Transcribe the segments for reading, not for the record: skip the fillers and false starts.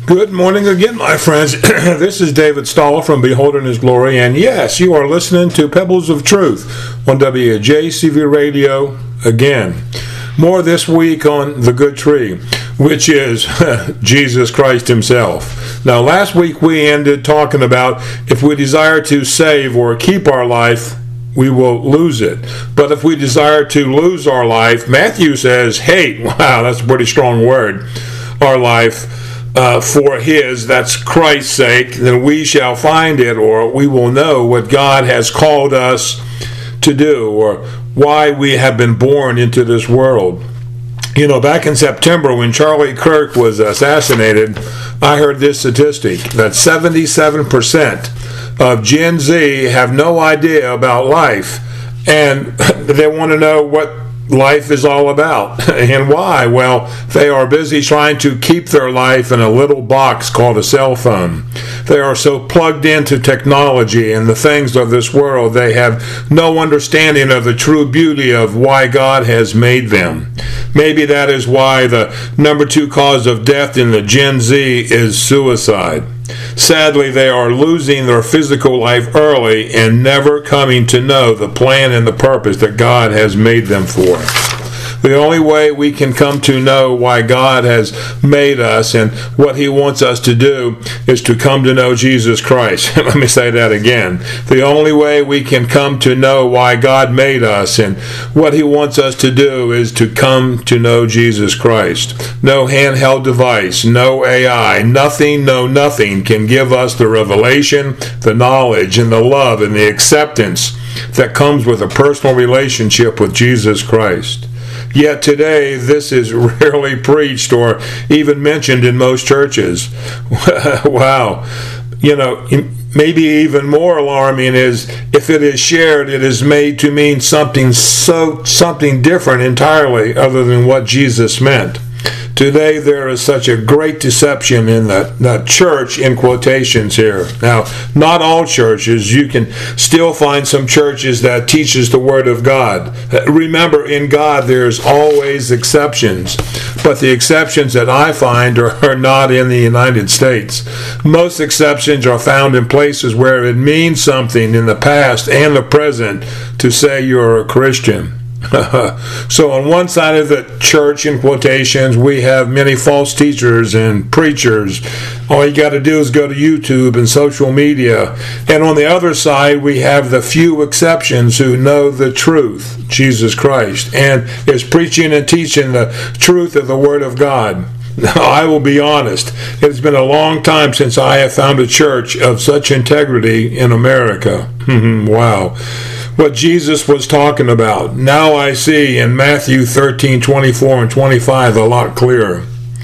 Good morning again, my friends. This is David Stahl from Beholding His Glory, and yes, you are listening to Pebbles of Truth on WJCV Radio again. More this week on the good tree, which is Jesus Christ himself. Now, last week we ended talking about if we desire to save or keep our life, we will lose it. But if we desire to lose our life, Matthew says, hate, wow, that's a pretty strong word, our life, for his, that's Christ's sake, then we shall find it, or we will know what God has called us to do, or why we have been born into this world. You know, back in September when Charlie Kirk was assassinated, I heard this statistic, that 77% of Gen Z have no idea about life, and they want to know what life is all about. And why? Well, they are busy trying to keep their life in a little box called a cell phone. They are so plugged into technology and the things of this world, they have no understanding of the true beauty of why God has made them. Maybe that is why the number 2 cause of death in the Gen Z is suicide. Sadly, they are losing their physical life early and never coming to know the plan and the purpose that God has made them for. The only way we can come to know why God has made us and what he wants us to do is to come to know Jesus Christ. Let me say that again. The only way we can come to know why God made us and what he wants us to do is to come to know Jesus Christ. No handheld device, no AI, nothing can give us the revelation, the knowledge, and the love and the acceptance that comes with a personal relationship with Jesus Christ. Yet today, this is rarely preached or even mentioned in most churches. Wow. You know, maybe even more alarming is if it is shared, it is made to mean something different entirely other than what Jesus meant. Today there is such a great deception in the church, in quotations here. Now, not all churches. You can still find some churches that teaches the Word of God. Remember, in God there's always exceptions. But the exceptions that I find are not in the United States. Most exceptions are found in places where it means something in the past and the present to say you're a Christian. So on one side of the church, in quotations, we have many false teachers and preachers. All you got to do is go to YouTube and social media. And on the other side, we have the few exceptions who know the truth, Jesus Christ, and is preaching and teaching the truth of the Word of God. Now, I will be honest, it's been a long time since I have found a church of such integrity in America. Wow. What Jesus was talking about, now I see in Matthew 13, 24 and 25 a lot clearer.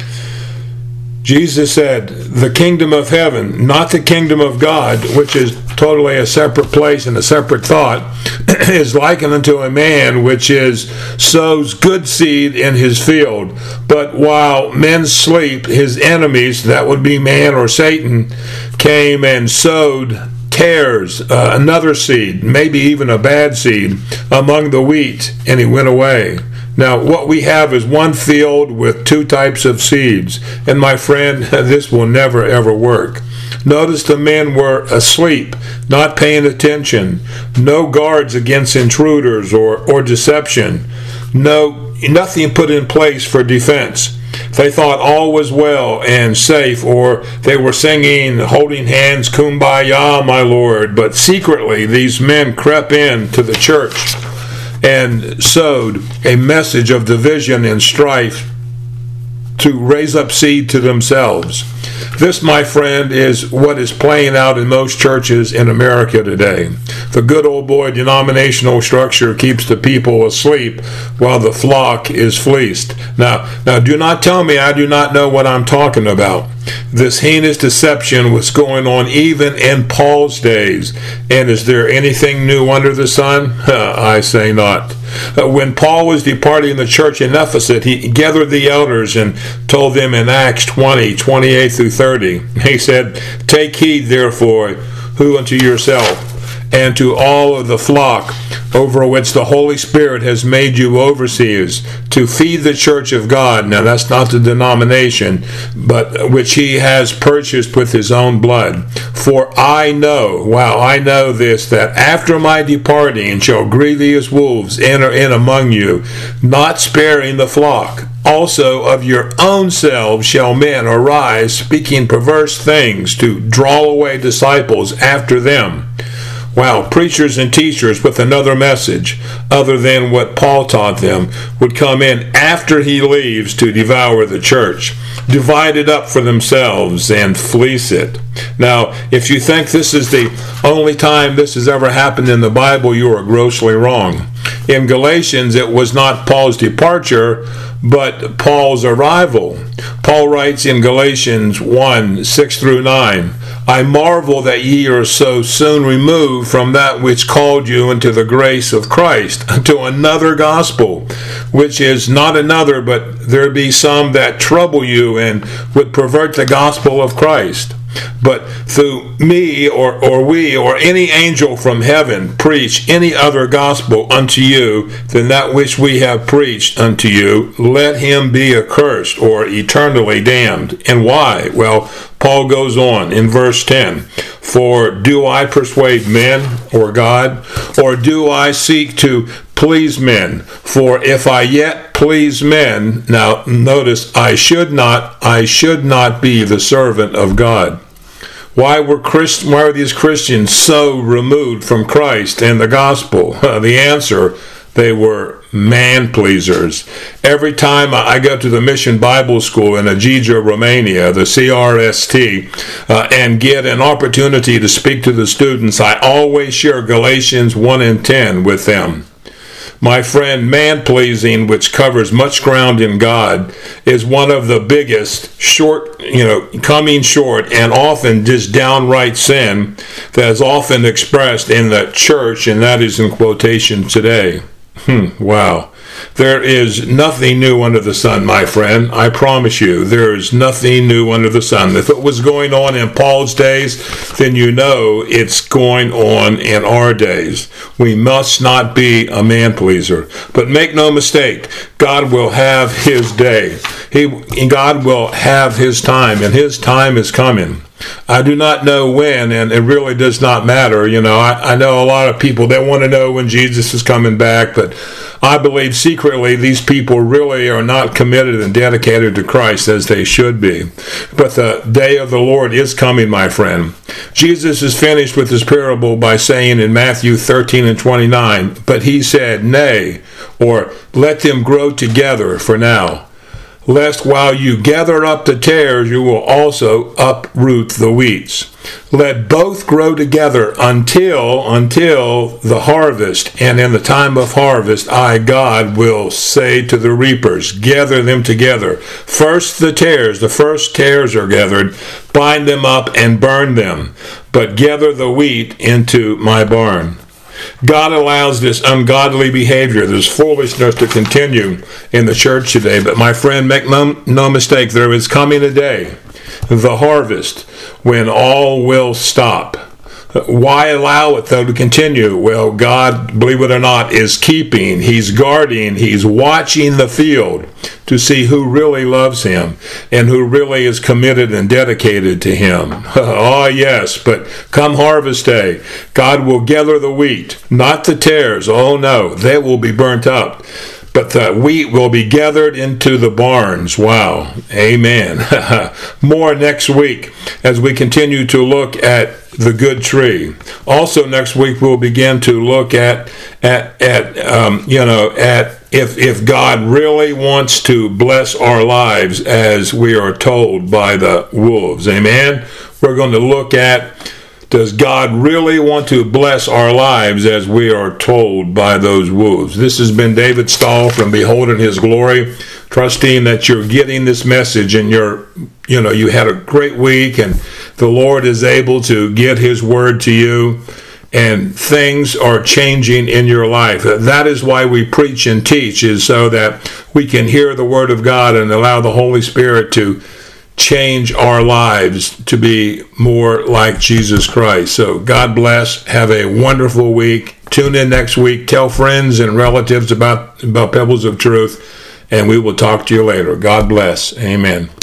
Jesus said, the kingdom of heaven, not the kingdom of God, which is totally a separate place and a separate thought, is likened unto a man which sows good seed in his field. But while men sleep, his enemies, that would be man or Satan, came and sowed tares, another seed, maybe even a bad seed, among the wheat, and he went away. Now, what we have is one field with 2 types of seeds, and my friend, this will never ever work. Notice the men were asleep, not paying attention, no guards against intruders or deception, nothing put in place for defense. They thought all was well and safe, or they were singing, holding hands, Kumbaya, my Lord. But secretly, these men crept into the church and sowed a message of division and strife to raise up seed to themselves. This, my friend, is what is playing out in most churches in America today. The good old boy denominational structure keeps the people asleep while the flock is fleeced. Now, do not tell me I do not know what I'm talking about. This heinous deception was going on even in Paul's days. And is there anything new under the sun? I say not. When Paul was departing the church in Ephesus, he gathered the elders and told them in Acts 20, 28 through 30. He said, take heed therefore, who unto yourself, and to all of the flock over which the Holy Spirit has made you overseers, to feed the church of God. Now that's not the denomination, but which he has purchased with his own blood. For I know this, that after my departing shall grievous wolves enter in among you, not sparing the flock. Also of your own selves shall men arise, speaking perverse things, to draw away disciples after them. Wow, preachers and teachers with another message other than what Paul taught them would come in after he leaves to devour the church, divide it up for themselves, and fleece it. Now, if you think this is the only time this has ever happened in the Bible, you are grossly wrong. In Galatians, it was not Paul's departure, but Paul's arrival. Paul writes in Galatians 1:6-9, I marvel that ye are so soon removed from that which called you into the grace of Christ, unto another gospel, which is not another, but there be some that trouble you and would pervert the gospel of Christ. But through me or we or any angel from heaven preach any other gospel unto you than that which we have preached unto you, let him be accursed or eternally damned. And why? Well, Paul goes on in verse 10, For do I persuade men or God, or do I seek to please men? For if I yet please men, now notice, I should not be the servant of God. Why were these Christians so removed from Christ and the gospel? The answer, they were man-pleasers. Every time I go to the Mission Bible School in Ajiya, Romania, the CRST, and get an opportunity to speak to the students, I always share Galatians 1:10 with them. My friend, man-pleasing, which covers much ground in God, is one of the biggest coming short and often just downright sin that is often expressed in the church, and that is in quotation today. Wow. There is nothing new under the sun, my friend. I promise you, there is nothing new under the sun. If it was going on in Paul's days, then you know it's going on in our days. We must not be a man-pleaser. But make no mistake, God will have his day. God will have his time, and his time is coming. I do not know when, and it really does not matter. I know a lot of people that want to know when Jesus is coming back, but I believe secretly these people really are not committed and dedicated to Christ as they should be. But the day of the Lord is coming, my friend. Jesus is finished with his parable by saying in Matthew 13:29, but he said, Nay, or let them grow together for now, lest while you gather up the tares, you will also uproot the weeds. Let both grow together until the harvest. And in the time of harvest, I, God, will say to the reapers, gather them together. First the first tares are gathered, bind them up and burn them, but gather the wheat into my barn. God allows this ungodly behavior, this foolishness to continue in the church today. But my friend, make no mistake, there is coming a day, the harvest, when all will stop. Why allow it, though, to continue? Well, God, believe it or not, is keeping, he's guarding, he's watching the field to see who really loves him and who really is committed and dedicated to him. Oh, yes, but come harvest day, God will gather the wheat, not the tares. Oh, no, they will be burnt up. But the wheat will be gathered into the barns. Wow. Amen. More next week as we continue to look at the good tree. Also next week we'll begin to look at if God really wants to bless our lives as we are told by the wolves. Amen. We're going to look at, does God really want to bless our lives as we are told by those wolves? This has been David Stahl from Beholding His Glory, trusting that you're getting this message and you had a great week and the Lord is able to get his word to you and things are changing in your life. That is why we preach and teach, is so that we can hear the word of God and allow the Holy Spirit to change our lives to be more like Jesus Christ. So God bless. Have a wonderful week. Tune in next week. Tell friends and relatives about Pebbles of Truth, and we will talk to you later. God bless. Amen.